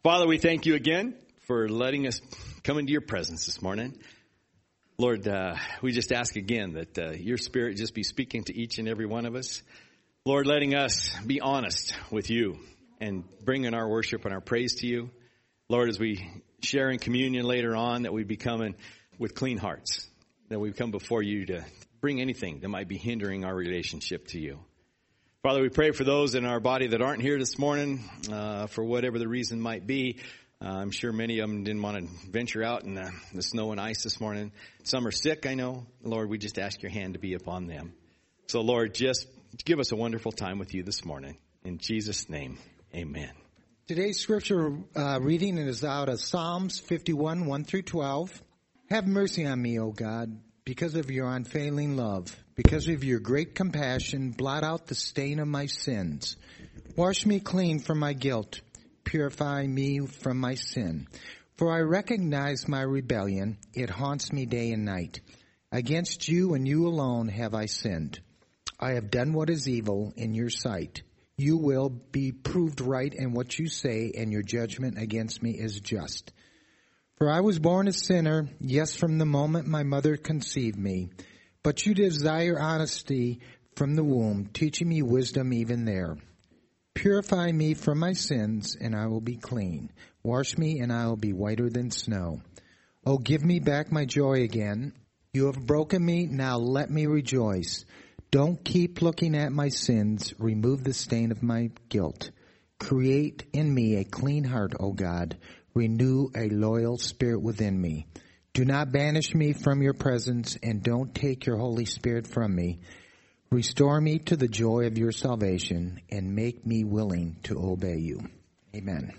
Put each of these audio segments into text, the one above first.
Father, we thank you again for letting us come into your presence this morning. Lord, we just ask again that your Spirit just be speaking to each and every one of us. Lord, letting us be honest with you and bringing our worship and our praise to you. Lord, as we share in communion later on, that we be coming with clean hearts, that we come before you to bring anything that might be hindering our relationship to you. Father, we pray for those in our body that aren't here this morning for whatever the reason might be. I'm sure many of them didn't want to venture out in the snow and ice this morning. Some are sick, I know. Lord, we just ask your hand to be upon them. So, Lord, just give us a wonderful time with you this morning. In Jesus' name, amen. Today's scripture reading is out of Psalms 51, 1 through 12. Have mercy on me, O God, because of your unfailing love. Because of your great compassion, blot out the stain of my sins. Wash me clean from my guilt. Purify me from my sin. For I recognize my rebellion. It haunts me day and night. Against you and you alone have I sinned. I have done what is evil in your sight. You will be proved right in what you say, and your judgment against me is just. For I was born a sinner, yes, from the moment my mother conceived me. But you desire honesty from the womb, teaching me wisdom even there. Purify me from my sins, and I will be clean. Wash me, and I will be whiter than snow. Oh, give me back my joy again. You have broken me, now let me rejoice. Don't keep looking at my sins. Remove the stain of my guilt. Create in me a clean heart, O God. Renew a loyal spirit within me. Do not banish me from your presence, and don't take your Holy Spirit from me. Restore me to the joy of your salvation, and make me willing to obey you. Amen.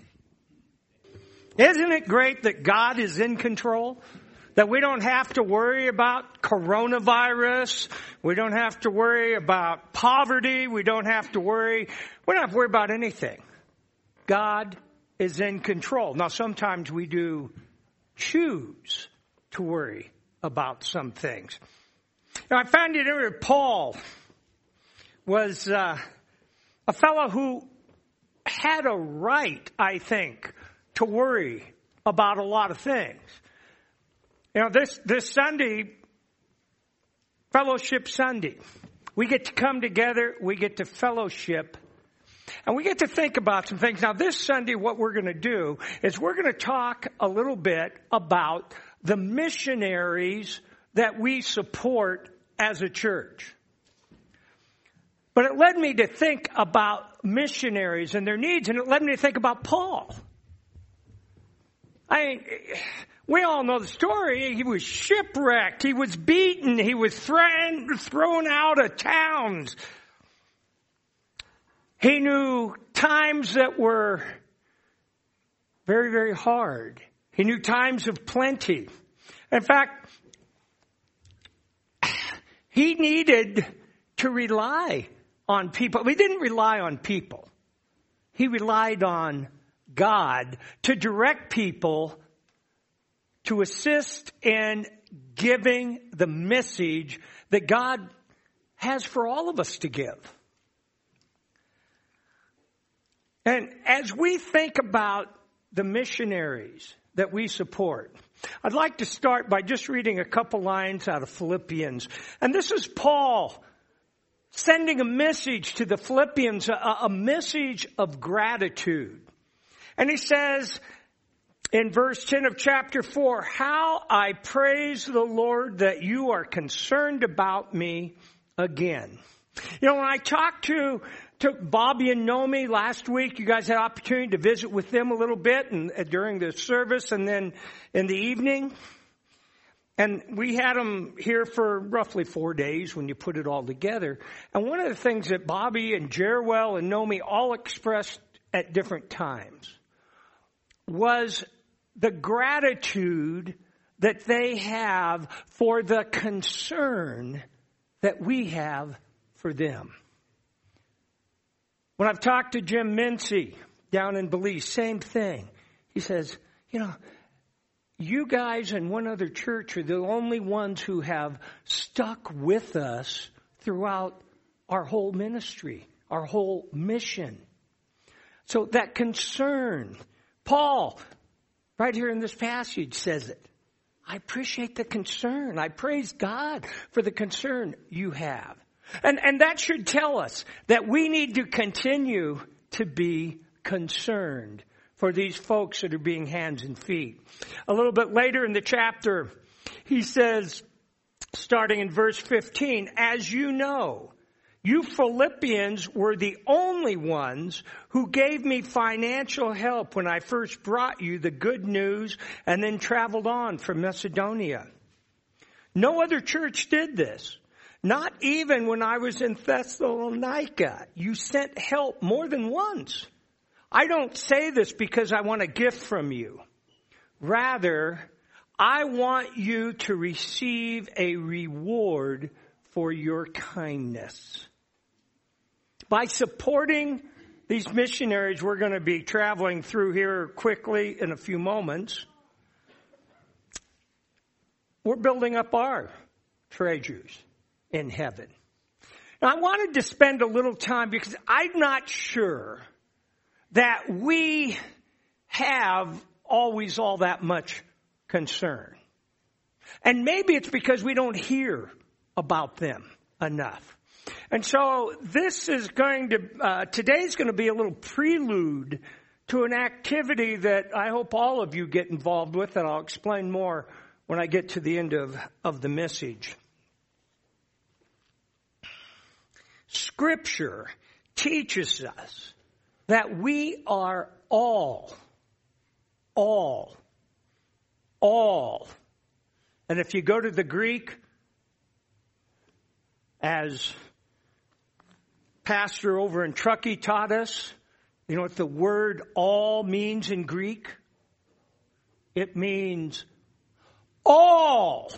Isn't it great that God is in control? That we don't have to worry about coronavirus. We don't have to worry about poverty. We don't have to worry about anything. God is in control. Now, sometimes we do choose to worry about some things. Now, I found it here Paul was a fellow who had a right, I think, to worry about a lot of things. You know, this Sunday, Fellowship Sunday, we get to come together, we get to fellowship, and we get to think about some things. Now, this Sunday, what we're going to do is we're going to talk a little bit about the missionaries that we support as a church. But it led me to think about missionaries and their needs, and it led me to think about Paul. We all know the story. He was shipwrecked. He was beaten. He was thrown out of towns. He knew times that were very, very hard. He knew times of plenty. In fact, he needed to rely on people. He didn't rely on people. He relied on God to direct people to assist in giving the message that God has for all of us to give. And as we think about the missionaries that we support, I'd like to start by just reading a couple lines out of Philippians. And this is Paul sending a message to the Philippians, a message of gratitude. And he says in verse 10 of chapter 4, "How I praise the Lord that you are concerned about me again." You know, when I talked to Bobby and Nomi last week, you guys had an opportunity to visit with them a little bit and during the service and then in the evening. And we had them here for roughly 4 days when you put it all together. And one of the things that Bobby and Jerwell and Nomi all expressed at different times was the gratitude that they have for the concern that we have for them. When I've talked to Jim Mincy down in Belize, same thing. He says, you know, you guys and one other church are the only ones who have stuck with us throughout our whole ministry, our whole mission. So that concern, Paul, right here in this passage, says it. I appreciate the concern. I praise God for the concern you have. And that should tell us that we need to continue to be concerned for these folks that are being hands and feet. A little bit later in the chapter, he says, starting in verse 15, as you know, you Philippians were the only ones who gave me financial help when I first brought you the good news and then traveled on from Macedonia. No other church did this. Not even when I was in Thessalonica. You sent help more than once. I don't say this because I want a gift from you. Rather, I want you to receive a reward for your kindness. By supporting these missionaries, we're going to be traveling through here quickly in a few moments. We're building up our treasures in heaven. Now, I wanted to spend a little time because I'm not sure that we have always all that much concern. And maybe it's because we don't hear about them enough. And so this is today's going to be a little prelude to an activity that I hope all of you get involved with, and I'll explain more when I get to the end of the message. Scripture teaches us that we are all, and if you go to the Greek, as pastor over in Truckee taught us, you know what the word all means in Greek? It means all.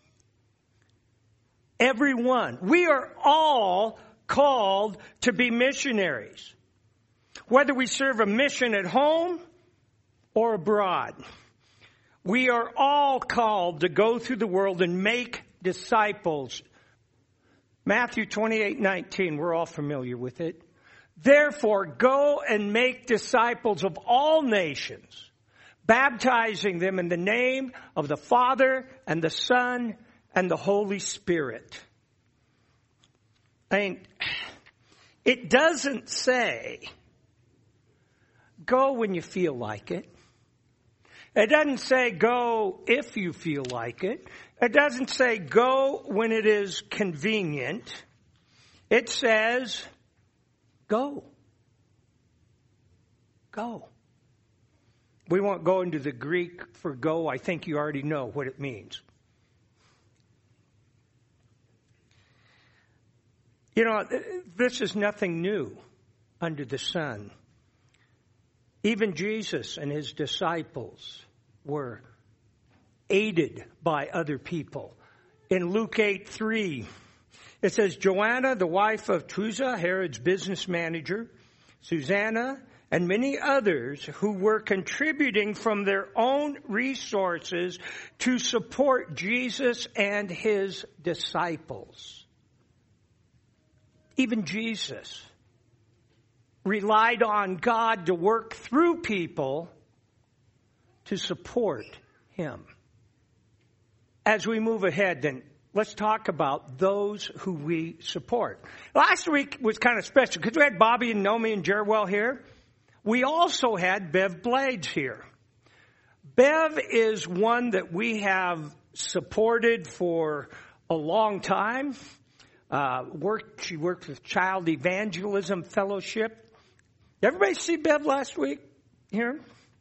Everyone. We are all called to be missionaries. Whether we serve a mission at home or abroad. We are all called to go through the world and make disciples. Matthew 28:19, we're all familiar with it. Therefore, go and make disciples of all nations, baptizing them in the name of the Father and the Son and the Holy Spirit. I mean, it doesn't say, go when you feel like it. It doesn't say go if you feel like it. It doesn't say go when it is convenient. It says go. Go. We won't go into the Greek for go. I think you already know what it means. You know, this is nothing new under the sun. Even Jesus and his disciples were aided by other people. In Luke 8:3, it says, Joanna, the wife of Chuza, Herod's business manager, Susanna, and many others who were contributing from their own resources to support Jesus and his disciples. Even Jesus relied on God to work through people to support him. As we move ahead, then, let's talk about those who we support. Last week was kind of special because we had Bobby and Nomi and Jerwell here. We also had Bev Blades here. Bev is one that we have supported for a long time. She worked with Child Evangelism Fellowship. Everybody see Bev last week here?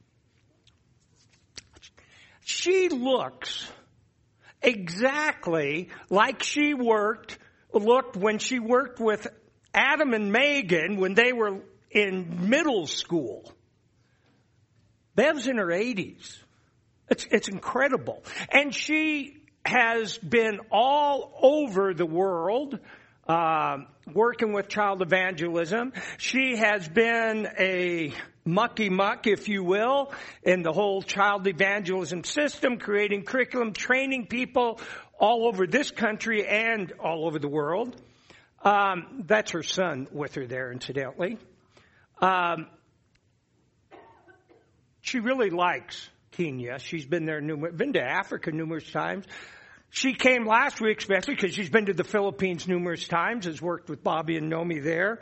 She looks exactly like she looked when she worked with Adam and Megan when they were in middle school. Bev's in her 80s. It's incredible. And she has been all over the world working with child evangelism. She has been a mucky muck, if you will, in the whole child evangelism system, creating curriculum, training people all over this country and all over the world. That's her son with her there, incidentally. she really likes Kenya. She's been there been to Africa numerous times. She came last week especially because she's been to the Philippines numerous times, has worked with Bobby and Nomi there,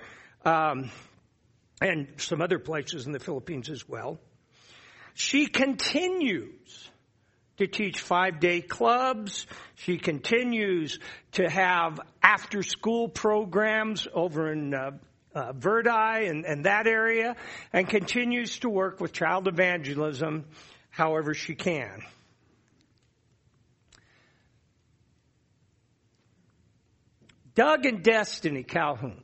and some other places in the Philippines as well. She continues to teach 5-day clubs. She continues to have after-school programs over in Verdi and that area, and continues to work with child evangelism however she can. Doug and Destiny Calhoun.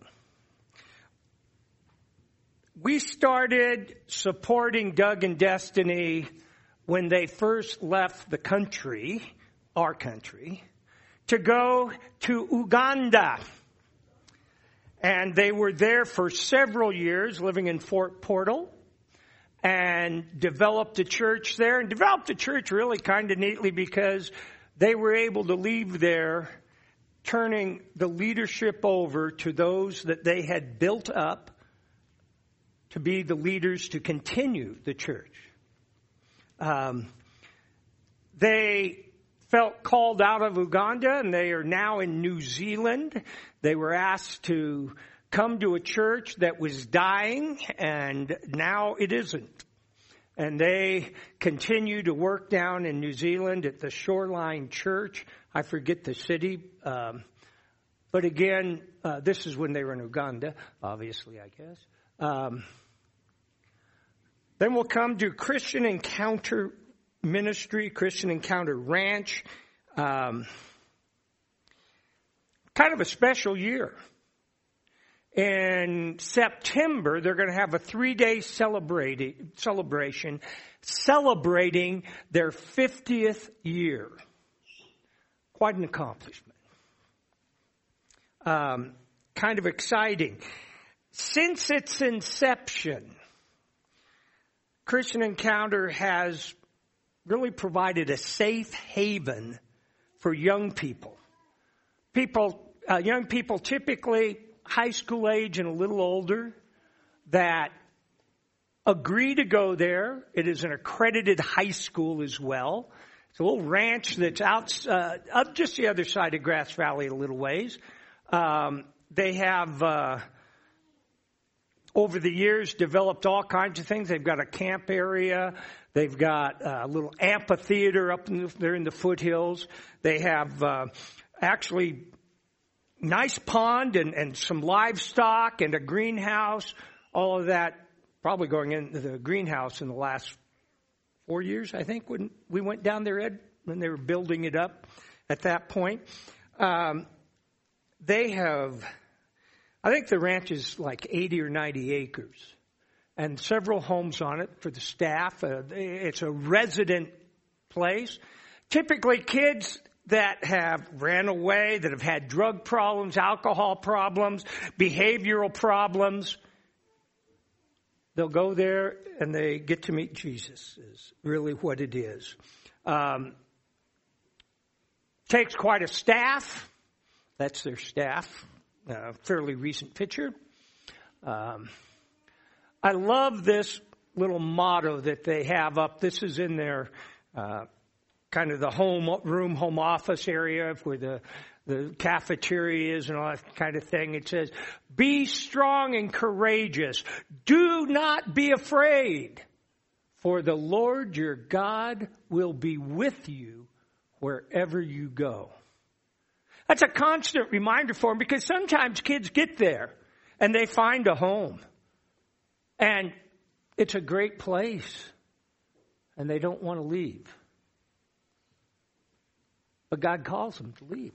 We started supporting Doug and Destiny when they first left the country, our country, to go to Uganda. And they were there for several years, living in Fort Portal, and developed a church there. And developed a church really kind of neatly because they were able to leave there, turning the leadership over to those that they had built up to be the leaders to continue the church. They felt called out of Uganda, and they are now in New Zealand. They were asked to come to a church that was dying, and now it isn't. And they continue to work down in New Zealand at the Shoreline Church. I forget the city. But again, this is when they were in Uganda, obviously, I guess. Then we'll come to Christian Encounter Ministry, Christian Encounter Ranch. Kind of a special year. In September, they're going to have a 3-day celebration celebrating their 50th year. Quite an accomplishment. Kind of exciting. Since its inception, Christian Encounter has really provided a safe haven for young people. Young people typically high school age and a little older that agree to go there. It is an accredited high school as well. It's a little ranch that's out up just the other side of Grass Valley a little ways. They have over the years developed all kinds of things. They've got a camp area. They've got a little amphitheater up there in the foothills. They have actually nice pond and some livestock and a greenhouse. All of that probably going into the greenhouse in the last 4 years, I think, when we went down there, Ed, when they were building it up at that point. They have, I think the ranch is like 80 or 90 acres and several homes on it for the staff. It's a resident place. Typically kids that have ran away, that have had drug problems, alcohol problems, behavioral problems, they'll go there and they get to meet Jesus is really what it is. Takes quite a staff. That's their staff. Fairly recent picture. I love this little motto that they have up. This is in their kind of the home office area where the cafeteria is and all that kind of thing. It says, "Be strong and courageous. Do not be afraid, for the Lord your God will be with you wherever you go." That's a constant reminder for them because sometimes kids get there and they find a home. And it's a great place and they don't want to leave. But God calls them to leave.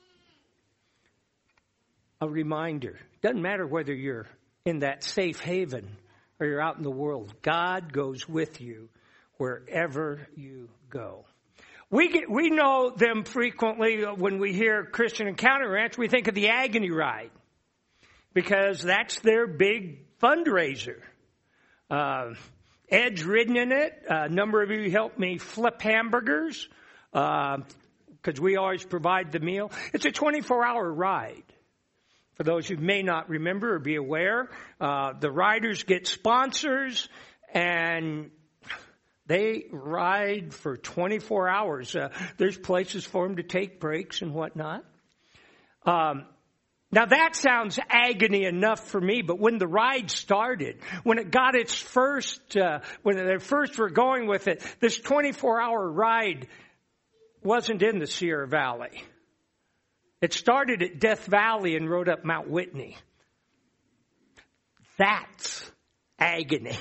A reminder. Doesn't matter whether you're in that safe haven or you're out in the world. God goes with you wherever you go. We know them frequently when we hear Christian Encounter Ranch. We think of the Agony Ride because that's their big fundraiser. Ed's ridden in it. A number of you helped me flip hamburgers because we always provide the meal. It's a 24-hour ride. For those who may not remember or be aware, the riders get sponsors, and They ride for 24 hours. There's places for them to take breaks and whatnot. Now that sounds agony enough for me, but when the ride started, when it got its first, when they first were going with it, this 24-hour ride wasn't in the Sierra Valley. It started at Death Valley and rode up Mount Whitney. That's agony.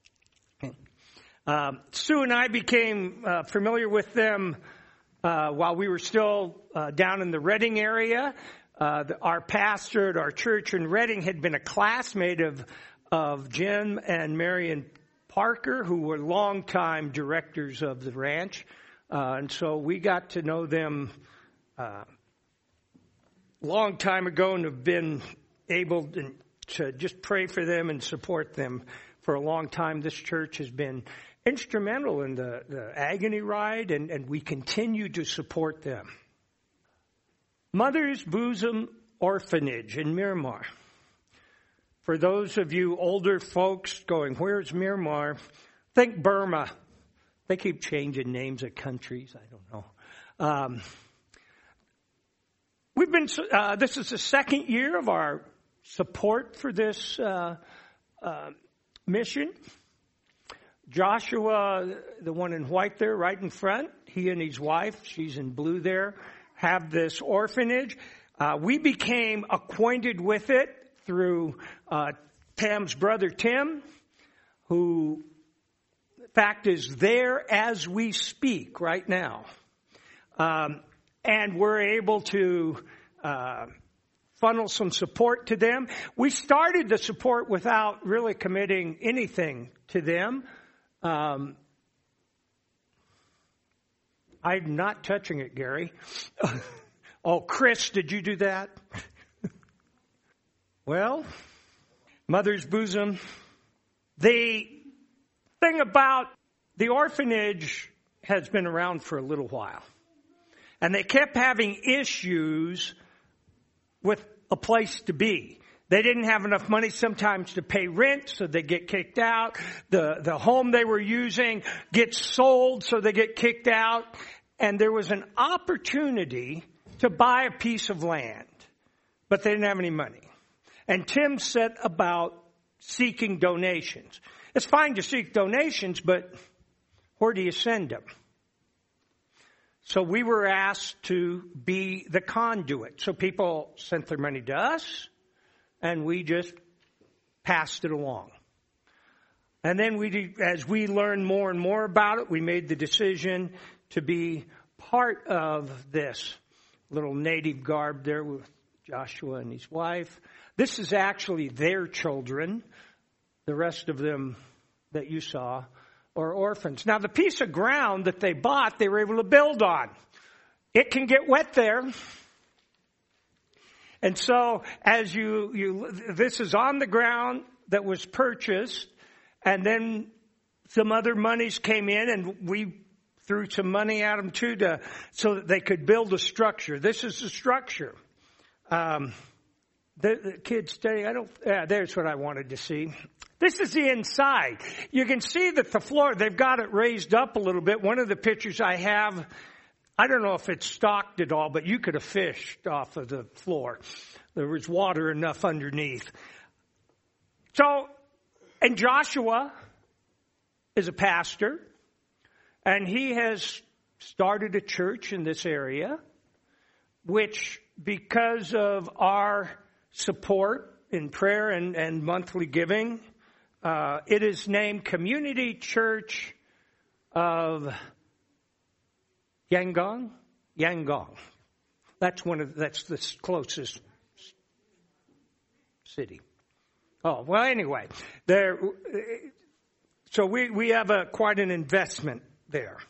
Sue and I became familiar with them while we were still down in the Redding area. Our pastor at our church in Redding had been a classmate of Jim and Marion Parker, who were longtime directors of the ranch. And so we got to know them long time ago and have been able to just pray for them and support them for a long time. This church has been instrumental in the agony ride, and we continue to support them. Mother's Bosom Orphanage in Miramar. For those of you older folks going, where's Miramar? Think Burma. They keep changing names of countries. I don't know. We've been. This is the second year of our support for this mission. Joshua, the one in white there, right in front, he and his wife, she's in blue there, have this orphanage. We became acquainted with it through Pam's brother Tim, who, in fact, is there as we speak right now. And we're able to funnel some support to them. We started the support without really committing anything to them. I'm not touching it, Gary. Oh, Chris, did you do that? Well, Mother's Bosom. The thing about the orphanage has been around for a little while. And they kept having issues with a place to be. They didn't have enough money sometimes to pay rent, so they get kicked out. The home they were using gets sold, so they get kicked out. And there was an opportunity to buy a piece of land, but they didn't have any money. And Tim set about seeking donations. It's fine to seek donations, but where do you send them? So we were asked to be the conduit. So people sent their money to us, and we just passed it along. And then as we learned more and more about it, we made the decision to be part of this little native garb there with Joshua and his wife. This is actually their children. The rest of them that you saw are orphans. Now, the piece of ground that they bought, they were able to build on. It can get wet there. And so as this is on the ground that was purchased, and then some other monies came in, and we threw some money at them too, so that they could build a structure. This is the structure. The kids study. There's what I wanted to see. This is the inside. You can see that the floor, they've got it raised up a little bit. One of the pictures I have, I don't know if it's stocked at all, but you could have fished off of the floor. There was water enough underneath. So, and Joshua is a pastor, and he has started a church in this area, which, because of our support in prayer and monthly giving, it is named Community Church of Yangon. That's the closest city. Oh, well, anyway, so we have quite an investment there.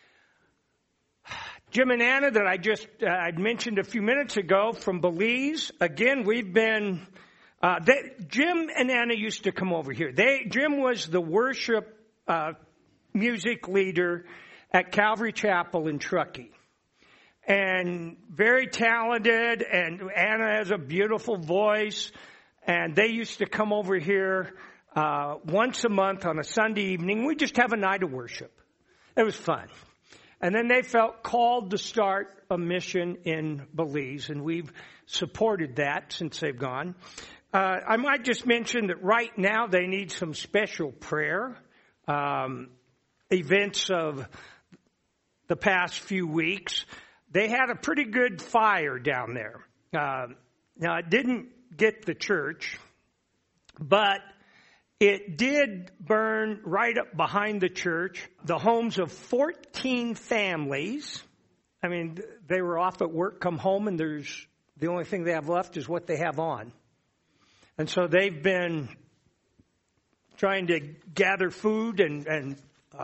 Jim and Anna that I'd mentioned a few minutes ago from Belize. Again, we've been, Jim and Anna used to come over here. Jim was the worship music leader at Calvary Chapel in Truckee. And very talented, and Anna has a beautiful voice. And they used to come over here once a month on a Sunday evening. We just have a night of worship. It was fun. And then they felt called to start a mission in Belize, and we've supported that since they've gone. I might just mention that right now they need some special prayer. Events of the past few weeks, they had a pretty good fire down there. Now, it didn't get the church, but it did burn right up behind the church, the homes of 14 families. I mean, they were off at work, come home, and the only thing they have left is what they have on. And so they've been trying to gather food and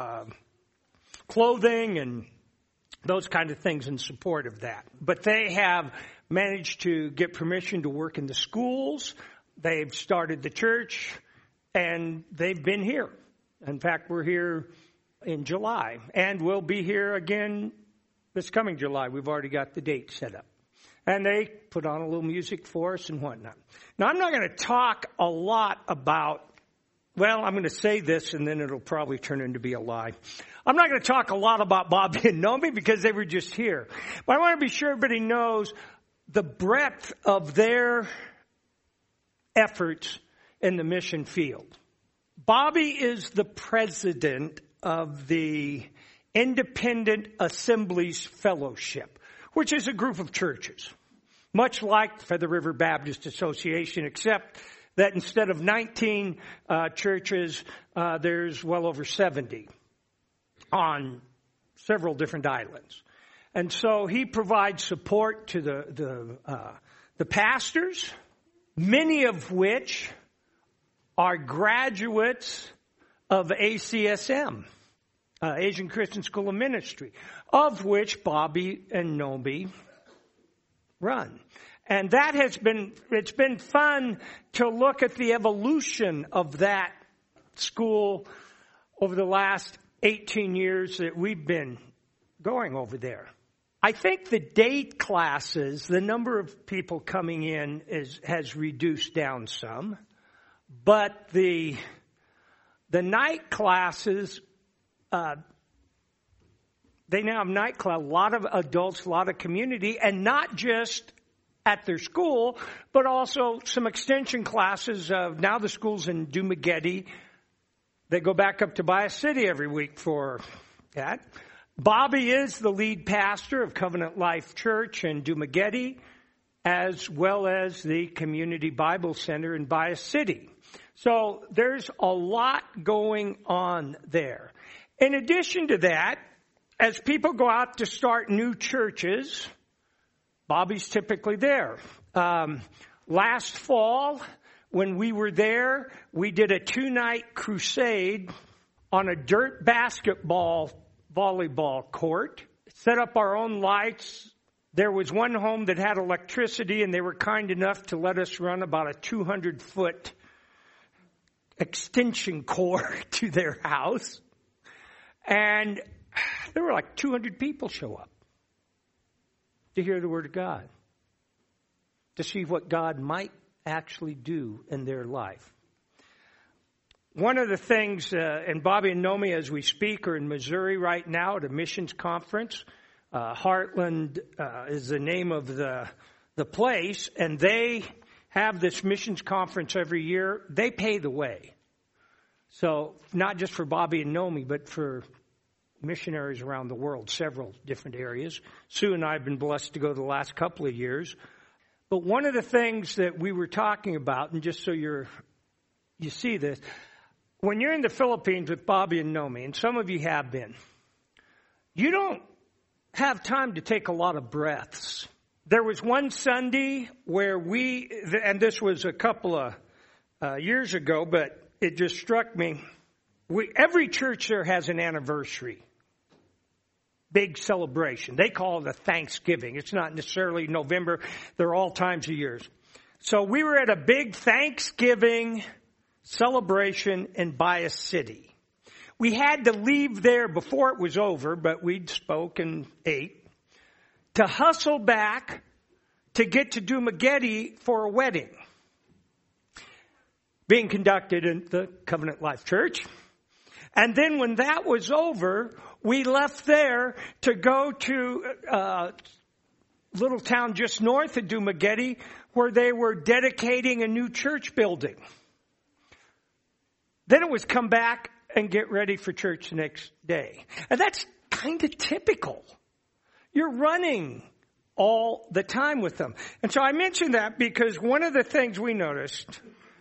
clothing and those kind of things in support of that. But they have managed to get permission to work in the schools. They've started the church, and they've been here. In fact, we're here in July, and we'll be here again this coming July. We've already got the date set up. And they put on a little music for us and whatnot. Now, I'm not going to talk a lot about, well, I'm going to say this and then it'll probably turn into be a lie. I'm not going to talk a lot about Bobby and Nomi because they were just here. But I want to be sure everybody knows the breadth of their efforts in the mission field. Bobby is the president of the Independent Assemblies Fellowship, which is a group of churches, much like Feather River Baptist Association, except that instead of 19 churches, there's well over 70 on several different islands. And so he provides support to the pastors, many of which are graduates of ACSM, Asian Christian School of Ministry, of which Bobby and Nomi run. And that it's been fun to look at the evolution of that school over the last 18 years that we've been going over there. I think the day classes, the number of people coming in has reduced down some, but the night classes, they now have night class, a lot of adults, a lot of community, and not just at their school, but also some extension classes. Now the school's in Dumaguete. They go back up to Bias City every week for that. Bobby is the lead pastor of Covenant Life Church in Dumaguete, as well as the Community Bible Center in Bias City. So there's a lot going on there. In addition to that, as people go out to start new churches, Bobby's typically there. Last fall, when we were there, we did a 2-night crusade on a dirt basketball volleyball court, set up our own lights. There was one home that had electricity, and they were kind enough to let us run about a 200-foot extension cord to their house. And there were like 200 people show up to hear the Word of God, to see what God might actually do in their life. One of the things, and Bobby and Nomi, as we speak, are in Missouri right now at a missions conference. Heartland is the name of the place, and they have this missions conference every year. They pay the way. So not just for Bobby and Nomi, but for missionaries around the world, several different areas. Sue and I have been blessed to go the last couple of years. But one of the things that we were talking about, and just so you see this, when you're in the Philippines with Bobby and Nomi, and some of you have been, you don't have time to take a lot of breaths. There was one Sunday where and this was a couple of years ago, but it just struck me. Every church there has an anniversary. Big celebration. They call it a Thanksgiving. It's not necessarily November. They're all times of years. So we were at a big Thanksgiving celebration in Bias City. We had to leave there before it was over, but we'd spoke and ate, to hustle back to get to Dumaguete for a wedding being conducted in the Covenant Life Church. And then when that was over, we left there to go to a little town just north of Dumaguete where they were dedicating a new church building. Then it was come back and get ready for church the next day. And that's kind of typical. You're running all the time with them. And so I mention that because one of the things we noticed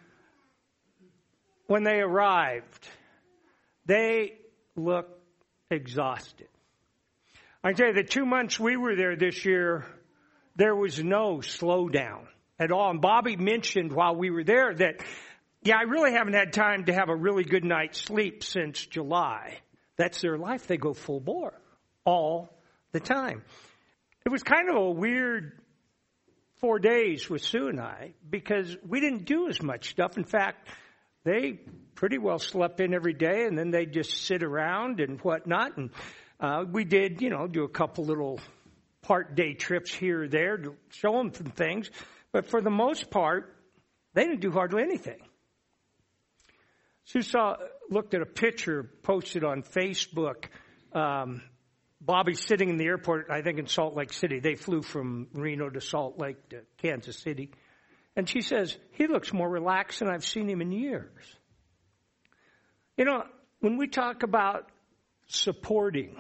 when they arrived, they looked exhausted. I tell you, the 2 months we were there this year, there was no slowdown at all. And Bobby mentioned while we were there that, I really haven't had time to have a really good night's sleep since July. That's their life. They go full bore all the time. It was kind of a weird 4 days with Sue and I because we didn't do as much stuff. In fact, they pretty well slept in every day and then they just sit around and whatnot. And we did, do a couple little part-day trips here or there to show them some things. But for the most part, they didn't do hardly anything. Sue looked at a picture posted on Facebook. Bobby's sitting in the airport, I think in Salt Lake City. They flew from Reno to Salt Lake to Kansas City. And she says, he looks more relaxed than I've seen him in years. When we talk about supporting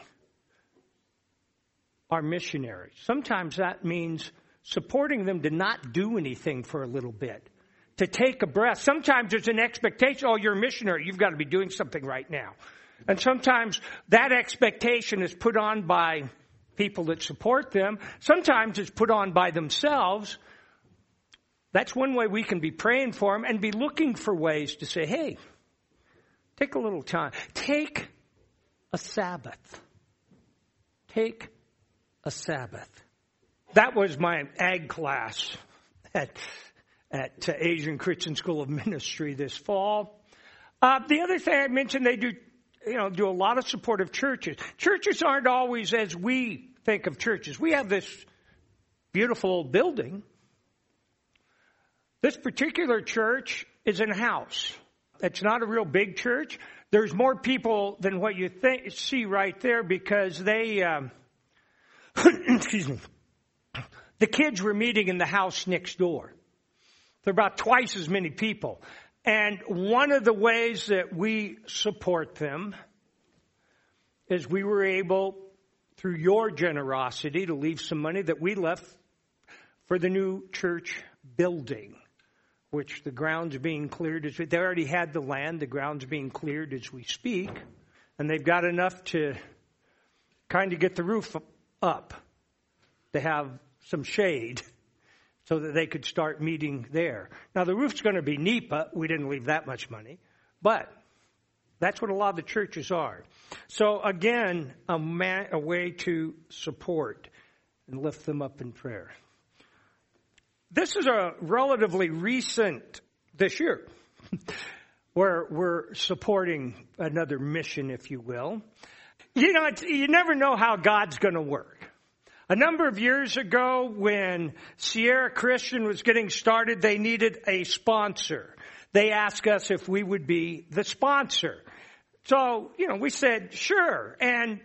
our missionaries, sometimes that means supporting them to not do anything for a little bit, to take a breath. Sometimes there's an expectation, you're a missionary, you've got to be doing something right now. And sometimes that expectation is put on by people that support them. Sometimes it's put on by themselves. That's one way we can be praying for them and be looking for ways to say, hey, take a little time. Take a Sabbath. Take a Sabbath. That was my ag class at Asian Christian School of Ministry this fall. The other thing I mentioned, they do a lot of support of churches. Churches aren't always as we think of churches. We have this beautiful old building. This particular church is in a house. It's not a real big church. There's more people than what you see right there because they, excuse me, the kids were meeting in the house next door. There are about twice as many people. And one of the ways that we support them is we were able, through your generosity, to leave some money that we left for the new church building, which the ground's being cleared. They already had the land. The ground's being cleared as we speak. And they've got enough to kind of get the roof up to have some shade so that they could start meeting there. Now, the roof's going to be NEPA. We didn't leave that much money. But that's what a lot of the churches are. So, again, a way to support and lift them up in prayer. This is a relatively recent, this year, where we're supporting another mission, if you will. You never know how God's going to work. A number of years ago, when Sierra Christian was getting started, they needed a sponsor. They asked us if we would be the sponsor. So, we said, sure. And,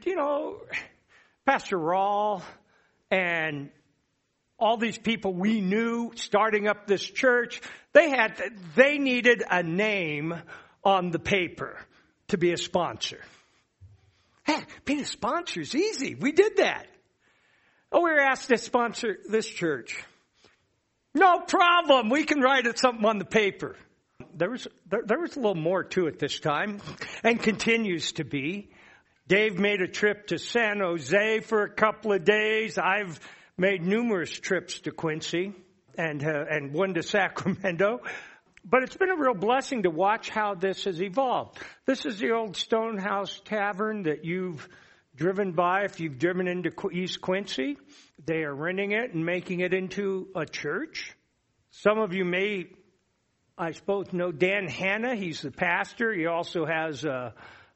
Pastor Rawl and all these people we knew starting up this church, they needed a name on the paper to be a sponsor. Hey, being a sponsor is easy. We did that. We were asked to sponsor this church. No problem. We can write something on the paper. There was a little more to it this time, and continues to be. Dave made a trip to San Jose for a couple of days. I've made numerous trips to Quincy and one to Sacramento. But it's been a real blessing to watch how this has evolved. This is the old Stonehouse Tavern that you've driven by. If you've driven into East Quincy, they are renting it and making it into a church. Some of you may, I suppose, know Dan Hanna. He's the pastor. He also has a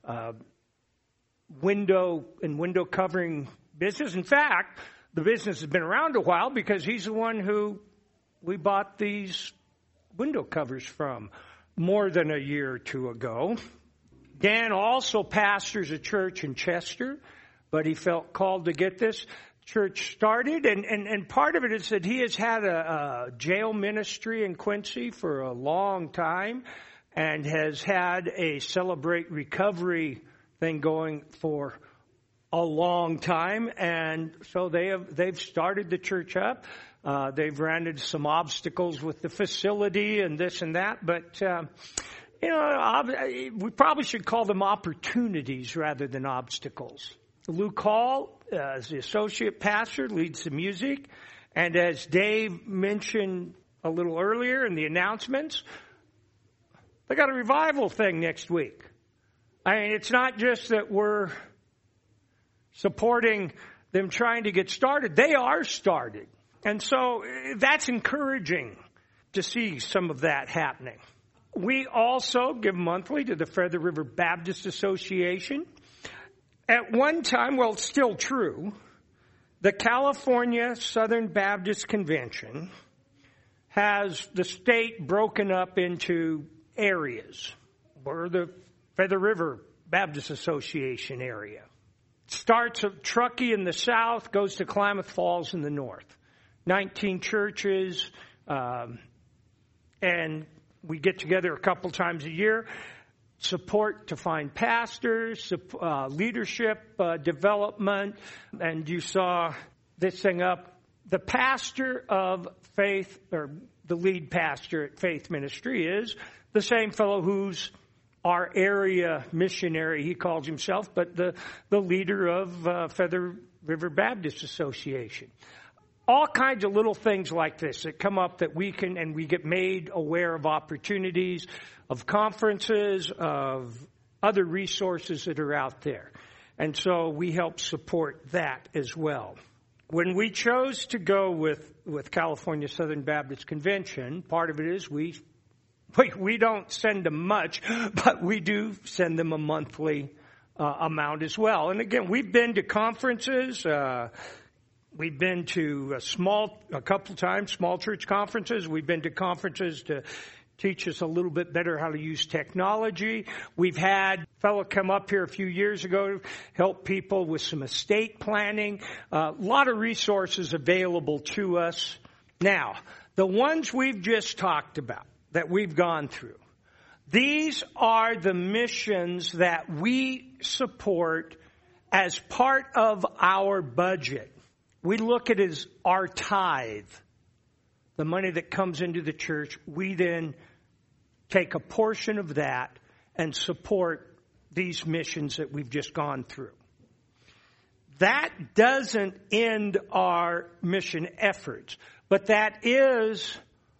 window covering business. In fact, the business has been around a while because he's the one who we bought these window covers from more than a year or two ago. Dan also pastors a church in Chester, but he felt called to get this church started. And part of it is that he has had a jail ministry in Quincy for a long time and has had a Celebrate Recovery thing going for a long time. And so they've started the church up. They've ran into some obstacles with the facility and this and that, but we probably should call them opportunities rather than obstacles. Luke Hall, as the associate pastor, leads the music. And as Dave mentioned a little earlier in the announcements, they got a revival thing next week. I mean, it's not just that we're supporting them trying to get started. They are started. And so that's encouraging to see some of that happening. We also give monthly to the Feather River Baptist Association. At one time, well, it's still true, the California Southern Baptist Convention has the state broken up into areas. We're the Feather River Baptist Association area. Starts at Truckee in the south, goes to Klamath Falls in the north. 19 churches, and we get together a couple times a year. Support to find pastors, leadership development, and you saw this thing up. The pastor of Faith, or the lead pastor at Faith Ministry, is the same fellow who's our area missionary, he calls himself, but the leader of Feather River Baptist Association. All kinds of little things like this that come up that we can, and we get made aware of opportunities, of conferences, of other resources that are out there. And so we help support that as well. When we chose to go with California Southern Baptist Convention, part of it is we don't send them much, but we do send them a monthly amount as well. And again, we've been to conferences, we've been to a couple times, small church conferences. We've been to conferences to teach us a little bit better how to use technology. We've had a fellow come up here a few years ago to help people with some estate planning. A lot of resources available to us. Now, the ones we've just talked about, that we've gone through, these are the missions that we support as part of our budget. We look at it as our tithe, the money that comes into the church. We then take a portion of that and support these missions that we've just gone through. That doesn't end our mission efforts, but that is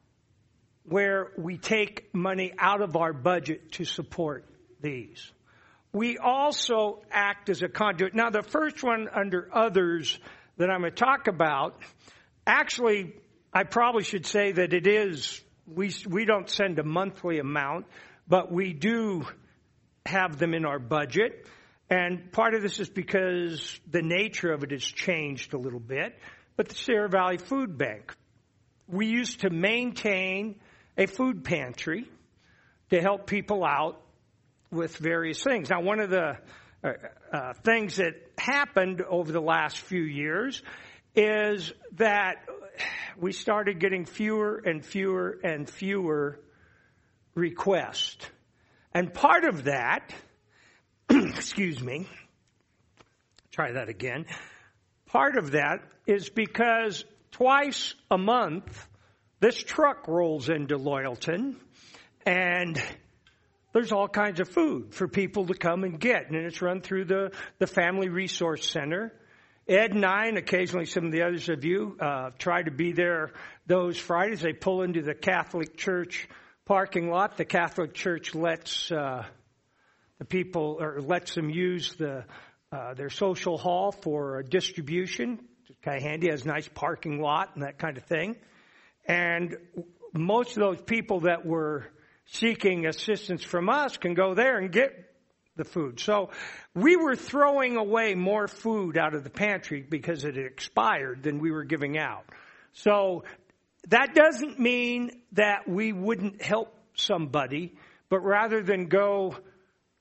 where we take money out of our budget to support these. We also act as a conduit. Now, the first one under others that I'm going to talk about, actually, I probably should say that it is, we don't send a monthly amount, but we do have them in our budget. And part of this is because the nature of it has changed a little bit. But the Sierra Valley Food Bank, we used to maintain a food pantry to help people out with various things. Now, one of the things that happened over the last few years is that we started getting fewer and fewer and fewer requests. And part of that, excuse me, try that again. Part of that is because twice a month, this truck rolls into Loyalton, and there's all kinds of food for people to come and get. And it's run through the Family Resource Center. Ed and I, and occasionally some of the others of you, try to be there those Fridays. They pull into the Catholic Church parking lot. The Catholic Church lets the people, or lets them use their social hall for distribution. It's kind of handy. It has a nice parking lot and that kind of thing. And most of those people that were seeking assistance from us can go there and get the food. So we were throwing away more food out of the pantry because it had expired than we were giving out. So that doesn't mean that we wouldn't help somebody, but rather than go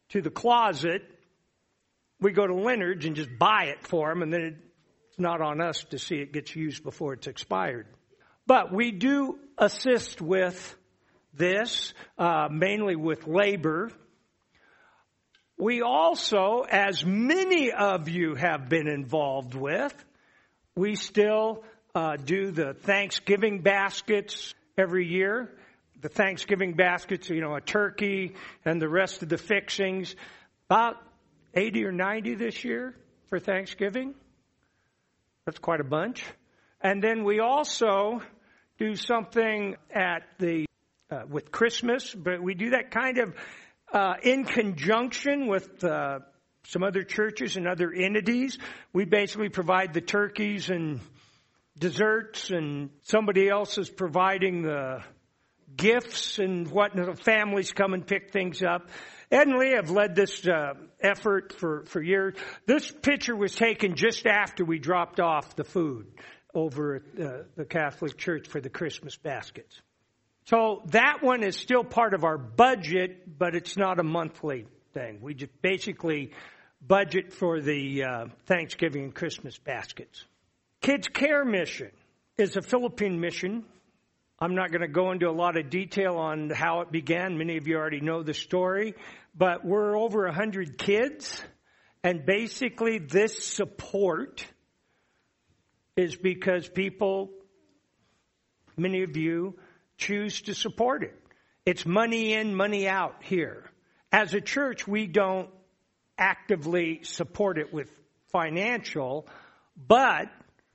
to the closet, we go to Leonard's and just buy it for them, and then it's not on us to see it gets used before it's expired. But we do assist with this, mainly with labor. We also, as many of you have been involved with, we still do the Thanksgiving baskets every year. The Thanksgiving baskets, a turkey and the rest of the fixings. About 80 or 90 this year for Thanksgiving. That's quite a bunch. And then we also do something with Christmas, but we do that kind of in conjunction with some other churches and other entities. We basically provide the turkeys and desserts, and somebody else is providing the gifts and whatnot. Families come and pick things up. Ed and Lee have led this effort for years. This picture was taken just after we dropped off the food over at the Catholic Church for the Christmas baskets. So that one is still part of our budget, but it's not a monthly thing. We just basically budget for the Thanksgiving and Christmas baskets. Kids Care Mission is a Philippine mission. I'm not going to go into a lot of detail on how it began. Many of you already know the story. But we're over 100 kids. And basically this support is because people, many of you, choose to support it. It's money in, money out here. As a church, we don't actively support it with financial, but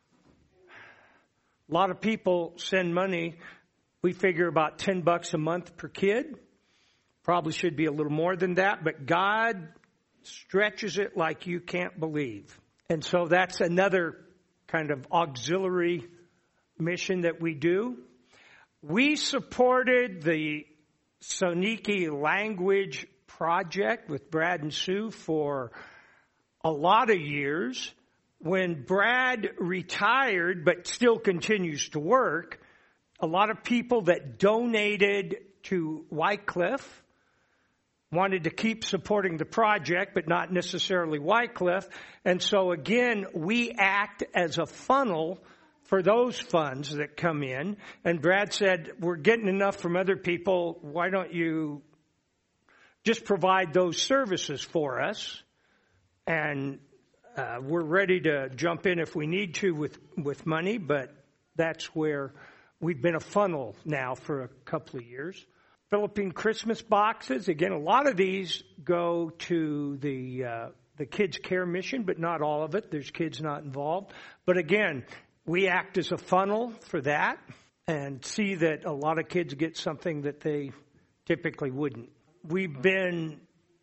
a lot of people send money. We figure about $10 a month per kid. Probably should be a little more than that, but God stretches it like you can't believe. And so that's another kind of auxiliary mission that we do. We supported the Soniki Language Project with Brad and Sue for a lot of years. When Brad retired but still continues to work, a lot of people that donated to Wycliffe wanted to keep supporting the project, but not necessarily Wycliffe. And so again, we act as a funnel for those funds that come in. And Brad said, we're getting enough from other people. Why don't you just provide those services for us? And we're ready to jump in if we need to with money, but that's where we've been a funnel now for a couple of years. Philippine Christmas boxes. Again, a lot of these go to the Kids Care Mission, but not all of it. There's kids not involved. But again, we act as a funnel for that and see that a lot of kids get something that they typically wouldn't. We've been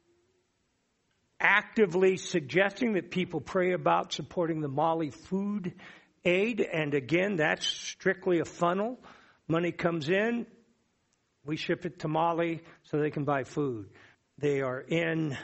actively suggesting that people pray about supporting the Mali food aid. And again, that's strictly a funnel. Money comes in. We ship it to Mali so they can buy food. They are in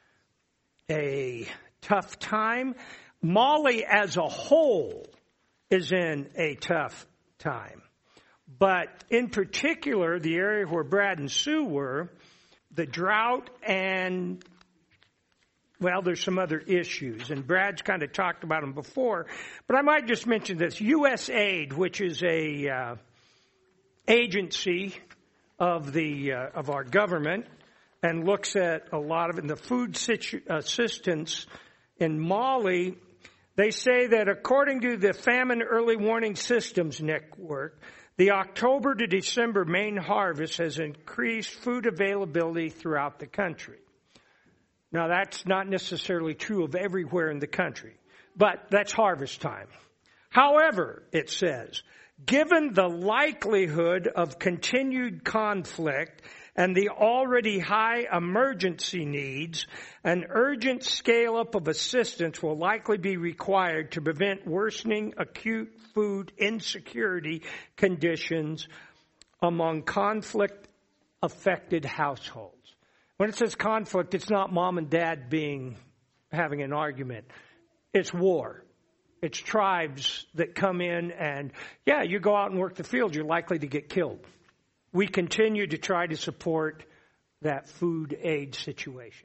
a tough time. Mali as a whole is in a tough time. But in particular, the area where Brad and Sue were, the drought and, well, there's some other issues. And Brad's kind of talked about them before. But I might just mention this. USAID, which is a agency of our government and looks at a lot of it in the food assistance in Mali. They say that according to the Famine Early Warning Systems Network, the October to December main harvest has increased food availability throughout the country. Now, that's not necessarily true of everywhere in the country, but that's harvest time. However, it says, given the likelihood of continued conflict and the already high emergency needs, an urgent scale-up of assistance will likely be required to prevent worsening acute food insecurity conditions among conflict-affected households. When it says conflict, it's not mom and dad having an argument. It's war. It's tribes that come in and, yeah, you go out and work the field, you're likely to get killed. We continue to try to support that food aid situation.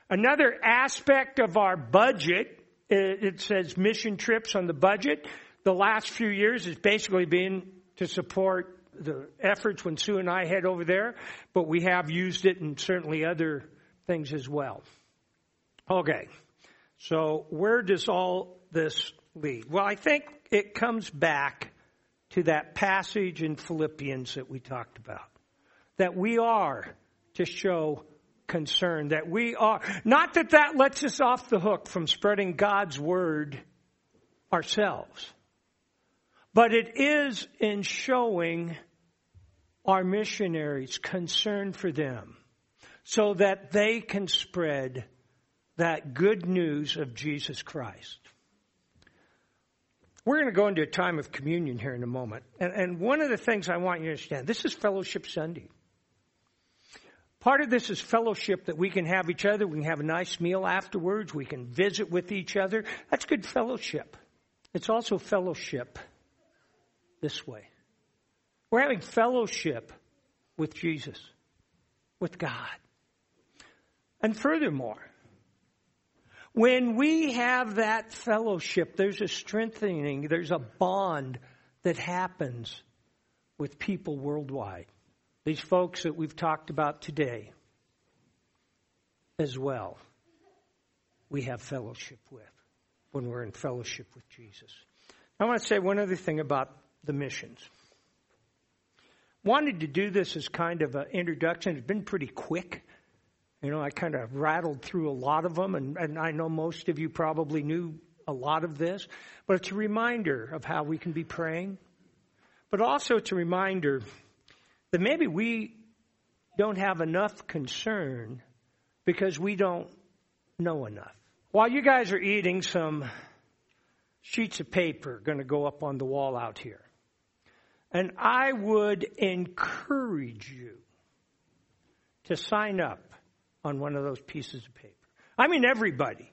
Another aspect of our budget, it says mission trips on the budget. The last few years has basically been to support the efforts when Sue and I head over there, but we have used it in certainly other things as well. Okay, so where does all this lead? Well, I think it comes back to that passage in Philippians that we talked about, that we are to show concern, that we are, not that that lets us off the hook from spreading God's word ourselves, but it is in showing our missionaries concern for them so that they can spread that good news of Jesus Christ. We're going to go into a time of communion here in a moment. And one of the things I want you to understand, this is Fellowship Sunday. Part of this is fellowship that we can have each other. We can have a nice meal afterwards. We can visit with each other. That's good fellowship. It's also fellowship this way. We're having fellowship with Jesus, with God. And furthermore, when we have that fellowship, there's a strengthening, there's a bond that happens with people worldwide. These folks that we've talked about today as well, we have fellowship with when we're in fellowship with Jesus. I want to say one other thing about the missions. Wanted to do this as kind of an introduction. It's been pretty quick. You know, I kind of rattled through a lot of them, and I know most of you probably knew a lot of this, but it's a reminder of how we can be praying. But also it's a reminder that maybe we don't have enough concern because we don't know enough. While you guys are eating, some sheets of paper are going to go up on the wall out here. And I would encourage you to sign up on one of those pieces of paper. I mean everybody.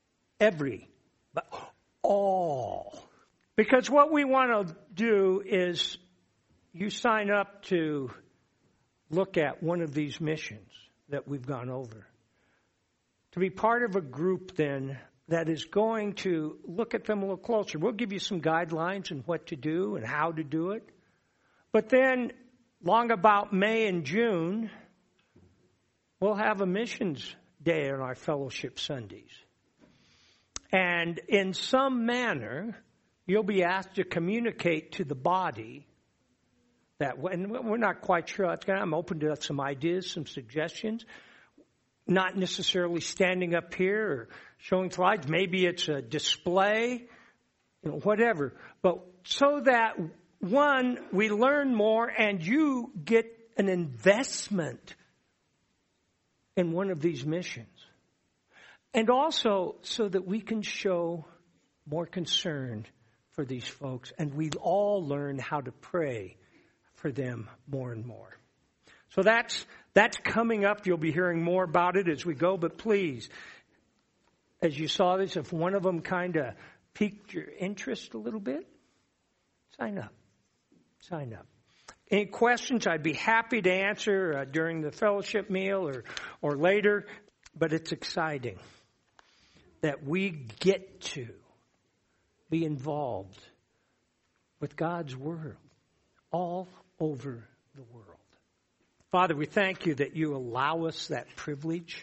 All. Because what we want to do is you sign up to look at one of these missions that we've gone over. To be part of a group then that is going to look at them a little closer. We'll give you some guidelines on what to do and how to do it. But then, long about May and June, we'll have a missions day on our fellowship Sundays. And in some manner, you'll be asked to communicate to the body that, and we're not quite sure how it's going to, I'm open to some ideas, some suggestions. Not necessarily standing up here or showing slides. Maybe it's a display, whatever. But so that, one, we learn more and you get an investment in one of these missions. And also so that we can show more concern for these folks and we all learn how to pray for them more and more. So that's coming up. You'll be hearing more about it as we go. But please, as you saw this, if one of them kind of piqued your interest a little bit, sign up. Sign up. Any questions, I'd be happy to answer during the fellowship meal or later. But it's exciting that we get to be involved with God's Word all over the world. Father, we thank you that you allow us that privilege.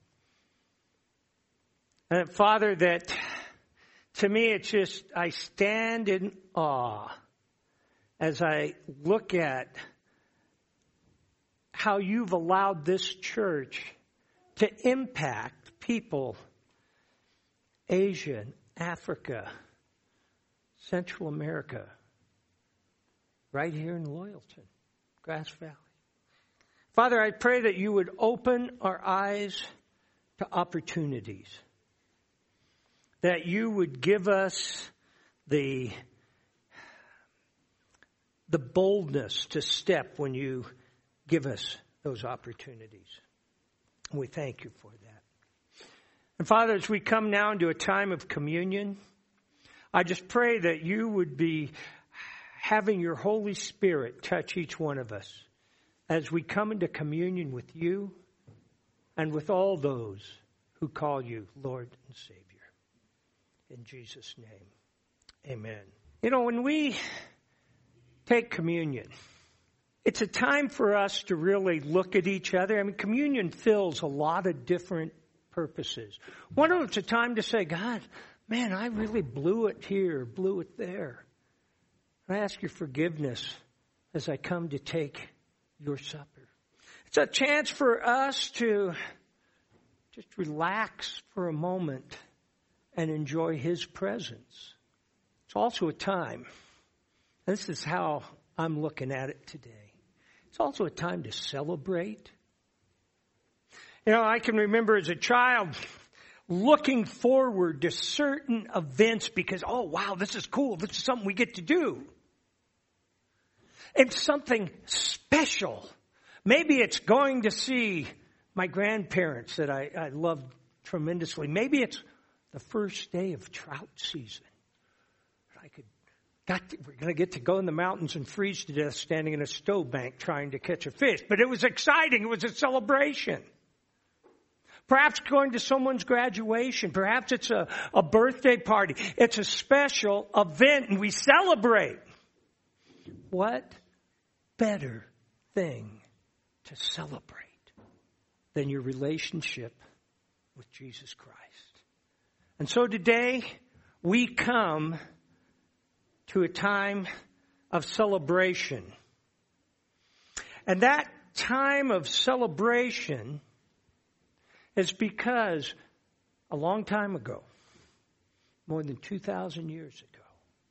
And Father, that to me it's just, I stand in awe as I look at how you've allowed this church to impact people, Asia, Africa, Central America, right here in Loyalton, Grass Valley. Father, I pray that you would open our eyes to opportunities, that you would give us the boldness to step when you give us those opportunities. And we thank you for that. And Father, as we come now into a time of communion, I just pray that you would be having your Holy Spirit touch each one of us as we come into communion with you and with all those who call you Lord and Savior. In Jesus' name, amen. You know, when we take communion, it's a time for us to really look at each other. I mean, communion fills a lot of different purposes. One of them, it's a time to say, God, man, I really blew it here, blew it there. And I ask your forgiveness as I come to take your supper. It's a chance for us to just relax for a moment and enjoy His presence. It's also a time, and this is how I'm looking at it today, it's also a time to celebrate. You know, I can remember as a child looking forward to certain events because, oh, wow, this is cool. This is something we get to do. It's something special. Maybe it's going to see my grandparents that I love tremendously. Maybe it's the first day of trout season. We're going to get to go in the mountains and freeze to death standing in a stove bank trying to catch a fish. But it was exciting. It was a celebration. Perhaps going to someone's graduation. Perhaps it's a birthday party. It's a special event and we celebrate. What better thing to celebrate than your relationship with Jesus Christ? And so today we come to a time of celebration. And that time of celebration is because a long time ago, more than 2,000 years ago,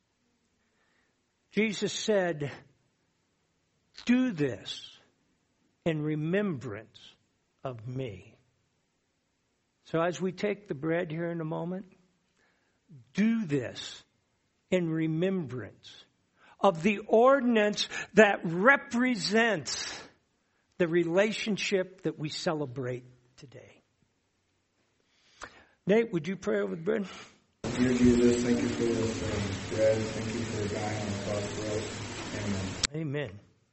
Jesus said, do this in remembrance of me. So as we take the bread here in a moment, do this in remembrance of the ordinance that represents the relationship that we celebrate today. Nate, would you pray over the bread? Dear Jesus, thank you for this bread. Thank you for dying on the cross for us. Amen. Amen.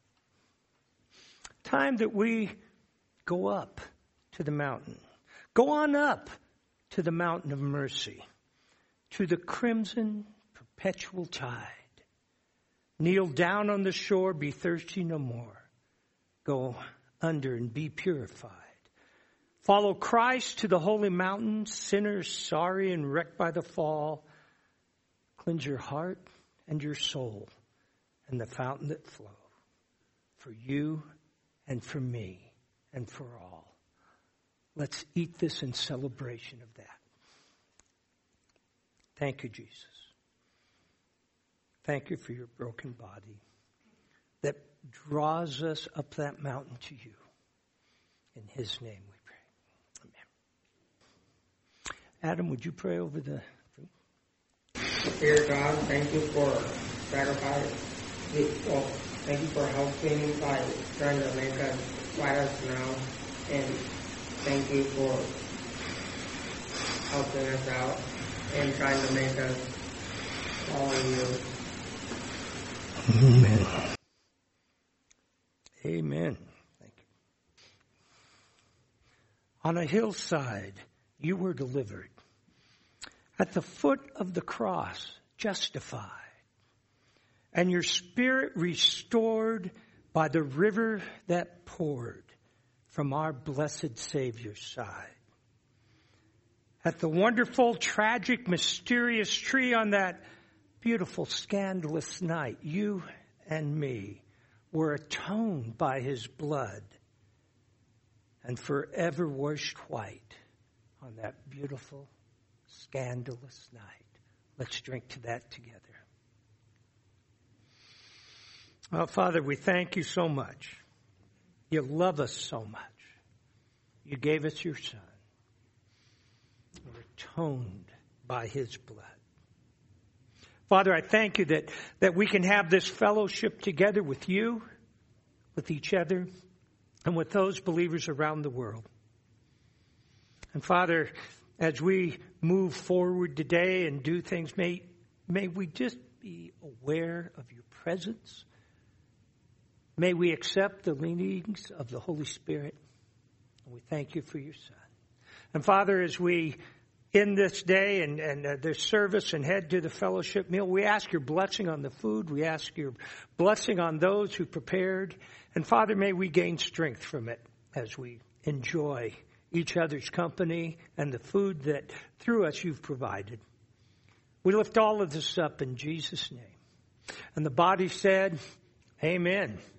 Time that we go up to the mountain. Go on up to the mountain of mercy, to the crimson perpetual tide. Kneel down on the shore, be thirsty no more. Go under and be purified. Follow Christ to the holy mountain, sinners sorry and wrecked by the fall. Cleanse your heart and your soul and the fountain that flow for you and for me and for all. Let's eat this in celebration of that. Thank you, Jesus. Thank you for your broken body that draws us up that mountain to you. In His name we pray. Amen. Adam, would you pray over the food? Dear God, thank you for sacrifice. Well, thank you for helping by trying to make us fight us now. And thank you for helping us out and trying to make us follow you. Amen. Amen. Thank you. On a hillside, you were delivered. At the foot of the cross, justified. And your spirit restored by the river that poured from our blessed Savior's side. At the wonderful, tragic, mysterious tree on that beautiful, scandalous night, you and me were atoned by His blood and forever washed white on that beautiful, scandalous night. Let's drink to that together. Oh, Father, we thank you so much. You love us so much. You gave us your Son. We're atoned by His blood. Father, I thank you that we can have this fellowship together with you, with each other, and with those believers around the world. And Father, as we move forward today and do things, may we just be aware of your presence. May we accept the leadings of the Holy Spirit. And we thank you for your Son. And Father, as we end this day and this service and head to the fellowship meal, we ask your blessing on the food. We ask your blessing on those who prepared. And Father, may we gain strength from it as we enjoy each other's company and the food that through us you've provided. We lift all of this up in Jesus' name. And the body said, Amen.